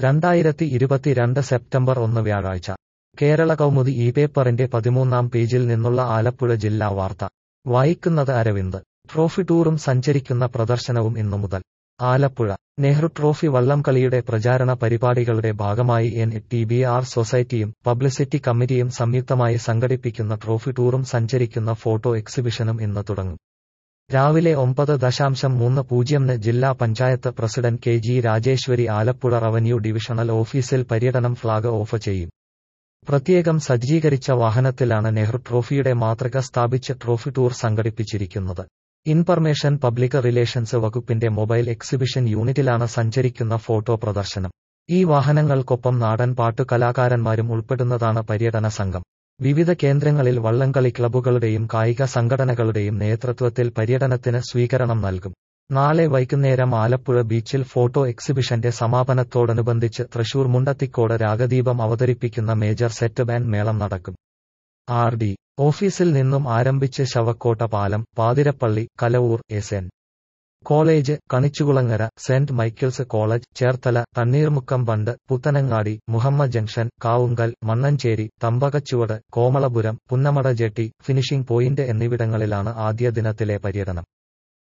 2022 September 1 വ്യാഴാഴ്ച കേരള കൗമുദി ഈ പേപ്പറിന്റെ 13-ാം പേജിൽ നിന്നുള്ള ആലപ്പുഴ ജില്ലാ വാർത്ത വായിക്കുന്നത് അരവിന്ദ്. ട്രോഫി ടൂറും സഞ്ചരിക്കുന്ന പ്രദർശനവും ഇന്നു മുതൽ. ആലപ്പുഴ നെഹ്റു ട്രോഫി വള്ളംകളിയുടെ പ്രചാരണ പരിപാടികളുടെ ഭാഗമായി NTBR സൊസൈറ്റിയും പബ്ലിസിറ്റി കമ്മിറ്റിയും സംയുക്തമായി സംഘടിപ്പിക്കുന്ന ട്രോഫി ടൂറും സഞ്ചരിക്കുന്ന ഫോട്ടോ എക്സിബിഷനും ഇന്ന് തുടങ്ങും. രാവിലെ 9:30-ന് ജില്ലാ panchayat president KG Rajeshwari Alappuzha revenue divisional ഓഫീസിൽ പര്യടനം ഫ്ളാഗ് ഓഫ് ചെയ്യും. പ്രത്യേകം സജ്ജീകരിച്ച വാഹനത്തിലാണ് നെഹ്റു ട്രോഫിയുടെ മാതൃക സ്ഥാപിച്ച് ട്രോഫി ടൂർ സംഘടിപ്പിച്ചിരിക്കുന്നത്. ഇൻഫർമേഷൻ പബ്ലിക് റിലേഷൻസ് വകുപ്പിന്റെ മൊബൈൽ എക്സിബിഷൻ യൂണിറ്റിലാണ് സഞ്ചരിക്കുന്ന ഫോട്ടോ പ്രദർശനം. ഈ വാഹനങ്ങൾക്കൊപ്പം നാടൻ പാട്ടു കലാകാരന്മാരും ഉൾപ്പെടുന്നതാണ് പര്യടന സംഘം. വിവിധ കേന്ദ്രങ്ങളിൽ വള്ളംകളി ക്ലബ്ബുകളുടെയും കായിക സംഘടനകളുടെയും നേതൃത്വത്തിൽ പര്യടനത്തിന് സ്വീകരണം നൽകും. നാളെ വൈകുന്നേരം ആലപ്പുഴ ബീച്ചിൽ ഫോട്ടോ എക്സിബിഷന്റെ സമാപനത്തോടനുബന്ധിച്ച് തൃശൂർ മുണ്ടത്തിക്കോട് രാഗദീപം അവതരിപ്പിക്കുന്ന മേജർ സെറ്റ് ബാൻഡ് മേളം നടക്കും. RD ഓഫീസിൽ നിന്നും ആരംഭിച്ച് ശവക്കോട്ട പാലം, Pathirappally, Kalavoor SN college, Kanichukulangara, saint Michael's college, Cherthala, Thanneermukkom bund, Puthanangadi, Muhamma junction, Kavunkal, Mannancherry, Thambakachuvadu, Komalapuram, Punnamada jetty, finishing point എന്നിവിടങ്ങളിലാണ് ആദ്യ ദിനത്തിലെ പര്യടനം.